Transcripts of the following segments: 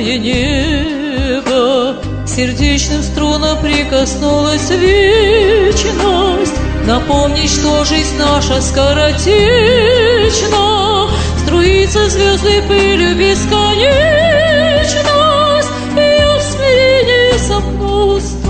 ясное небо, сердечным струнам прикоснулась вечность. Напомни, что жизнь наша скоротечна, струится звездной пылью бесконечность, и я в смирении сомкну уста.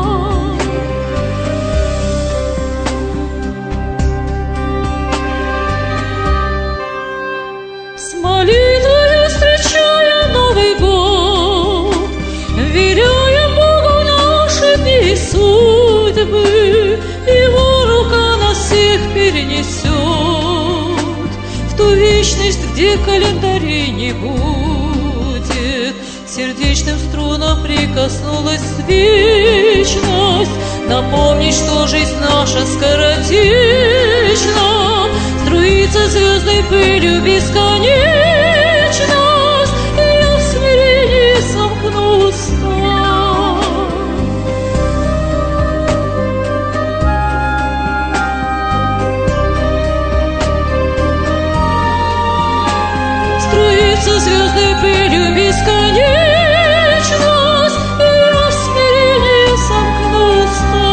С молитвою встречая Новый год, веряя Богу наши дни и судьбы, Его рука нас всех перенесет в ту вечность, где календарей не будет. Сердечным струнам прикоснулась вечность. Напомни, что жизнь наша скоротечна, струится звездной пылью бесконечность, и я в смирении сомкну уста. Звездной пылью бесконечность, и я в смирении сомкну уста.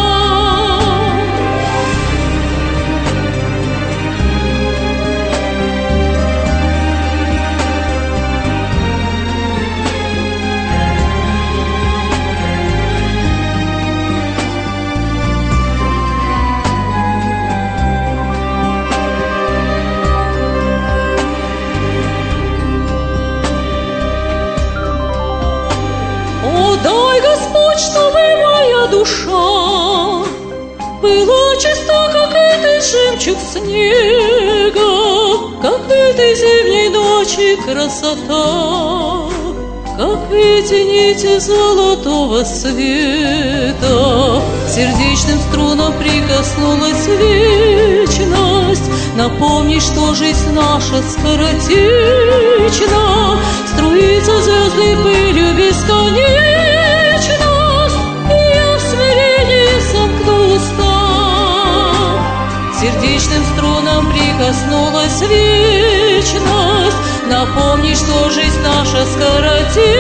Дай, Господь, чтобы моя душа была чиста, как этот жемчуг снега, как в этой зимней ночи красота, как эти нити золотого света. Сердечным струнам прикоснулась вечность. Напомни, что жизнь наша скоротечна, струится звездной пылью бесконечность, и я в смирении сомкну уста. Сердечным струнам прикоснулась вечность. Напомни, что жизнь наша скоротечна,